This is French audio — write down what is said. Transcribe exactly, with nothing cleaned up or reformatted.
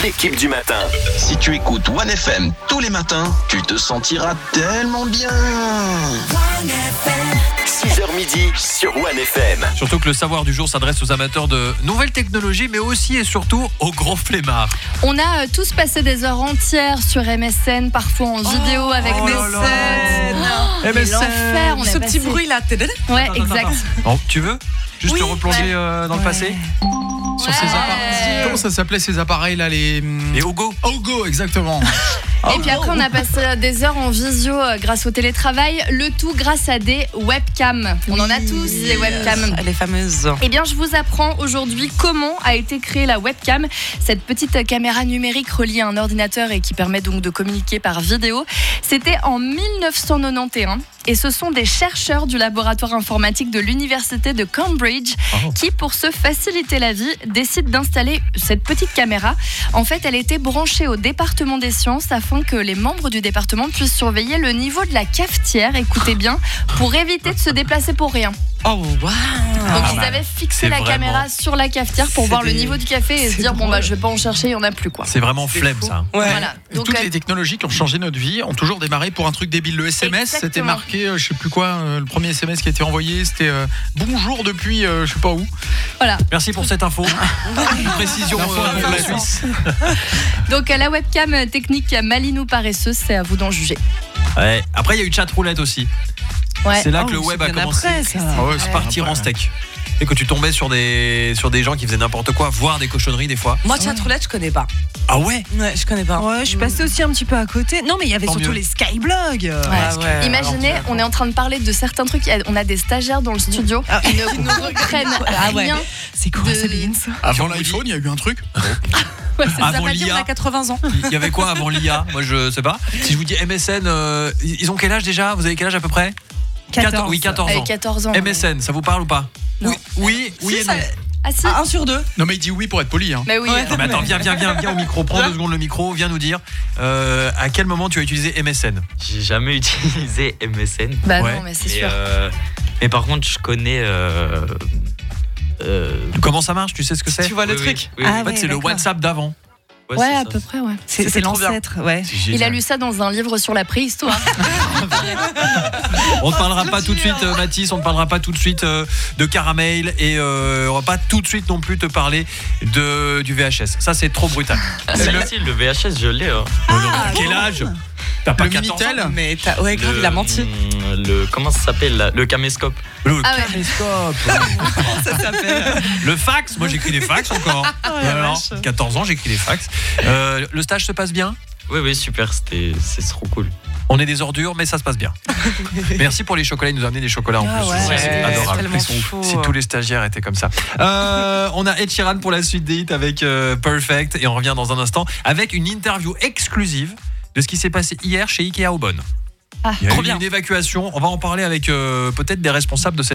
l'équipe du matin. Si tu écoutes One F M tous les matins, tu te sentiras tellement bien. six heures midi sur One F M. Surtout que le savoir du jour s'adresse aux amateurs de nouvelles technologies, mais aussi et surtout aux gros flemmards. On a euh, tous passé des heures entières sur M S N, parfois en vidéo oh, avec oh mes là là. sets. M S N. L'enfer, on a Ce passé... petit bruit là. Ouais, exact. Bon, tu veux juste Oui, te replonger ouais. euh, dans le passé Sur ces appareils. Comment ça s'appelait ces appareils là les Les Ogo. Ogo, exactement. Et puis après, on a passé des heures en visio euh, grâce au télétravail, le tout grâce à des webcams. On en a tous des webcams. Les fameuses. Eh bien, je vous apprends aujourd'hui comment a été créée la webcam, cette petite caméra numérique reliée à un ordinateur et qui permet donc de communiquer par vidéo. C'était en mille neuf cent quatre-vingt-onze et ce sont des chercheurs du laboratoire informatique de l'université de Cambridge Oh. qui, pour se faciliter la vie, décident d'installer cette petite caméra. En fait, elle était branchée au département des sciences afin que les membres du département puissent surveiller le niveau de la cafetière, écoutez bien, pour éviter de se déplacer pour rien. Oh waouh. Donc Ah, ils mal. avaient fixé C'est la vraiment- caméra sur la cafetière pour C'est voir le des- niveau du café et se c'est dire bon drôle. bah je vais pas en chercher, il y en a plus quoi. C'est vraiment flemme ça. Ouais. Voilà. Et Donc toutes euh, les technologies qui ont changé notre vie ont toujours démarré pour un truc débile. Le S M S, c'était Exactement. marqué, euh, je sais plus quoi, euh, le premier S M S qui a été envoyé, c'était euh, bonjour depuis euh, je sais pas où. voilà. Merci pour cette info. Une précision L'info euh, de la intéressante. Suisse. Donc euh, la webcam euh, technique maline ou paresseuse, c'est à vous d'en juger. Ouais. Après, il y a eu chat roulette aussi. Ouais. C'est là Oh, que le mais web c'est a bien commencé après, ça. Ah ouais, à c'est partir après. en steak. Et que tu tombais sur des, sur des gens qui faisaient n'importe quoi, voire des cochonneries des fois. Moi, chatroulette, je connais pas. Ah ouais. Ouais, je connais pas. Ouais, je suis passée aussi un petit peu à côté. Non, mais il y avait Tant surtout mieux. les skyblogs. Ah ouais, Imaginez, alors, tu on est en train de parler de certains trucs, il y a- on a des stagiaires dans le studio Ah. qui ne nous reprennent Ah ouais. rien. C'est quoi De- ça, Beans ça Avant Qui ont l'iPhone, il y a eu un truc. Ouais, c'est Ça Avant veut dire l'I on A. a quatre-vingts ans. Il y avait quoi avant l'I A? Moi je sais pas. Si je vous dis M S N, euh, ils ont quel âge déjà? Vous avez quel âge à peu près? quatorze. Oui, quatorze Avec ans. quatorze ans. M S N, ça vous parle ou pas? Non. Oui, oui, oui Si, et ça- non. Ah si. Un sur deux. Non mais il dit oui pour être poli. Hein. Mais oui. Ouais. Non, mais attends, viens, viens, viens, viens au micro. Prends deux secondes le micro. Viens nous dire euh, à quel moment tu as utilisé M S N. J'ai jamais utilisé M S N. Bah Ouais. non, mais c'est Mais, sûr. euh, mais par contre, je connais. Euh, euh, Comment ça marche? Tu sais ce que c'est? Tu vois le oui, truc. oui, oui, Ah oui. En fait, ouais, c'est le d'accord. WhatsApp d'avant. Ouais, Ouais, c'est à ça. peu près, ouais. C'est C'est c'est trop bien. l'ancêtre, ouais. C'est Il a génial. lu ça dans un livre sur la préhistoire. On ne parlera pas tout de suite, euh, Mathis, on ne parlera pas tout de suite euh, de caramel et euh, on va pas tout de suite non plus te parler de, du V H S. Ça, c'est trop brutal. Si, si, le V H S, je l'ai. hein. Oh non, mais à quel âge? T'as pas Le quatorze ans? Minitel. Mais t'as- ouais, grave, Le- il a menti. Le, comment ça s'appelle là? Le caméscope. Le Ah ouais. caméscope. Ça s'appelle. Le fax. Moi, j'écris des fax encore. la Alors, vache. quatorze ans, j'écris des fax. Euh, le stage se passe bien? Oui, oui, super. C'était, c'est trop cool. On est des ordures, mais ça se passe bien. Merci pour les chocolats. Il nous a amené des chocolats en Ah plus. ouais, c'est c'est adorable. tellement Ils sont- chaud. Si tous les stagiaires étaient comme ça. Euh, on a Ed Sheeran pour la suite des hits avec euh, Perfect. Et on revient dans un instant avec une interview exclusive de ce qui s'est passé hier chez Ikea Aubonne. Ah, Il y a trop eu bien. une évacuation. On va en parler avec euh, peut-être des responsables de cette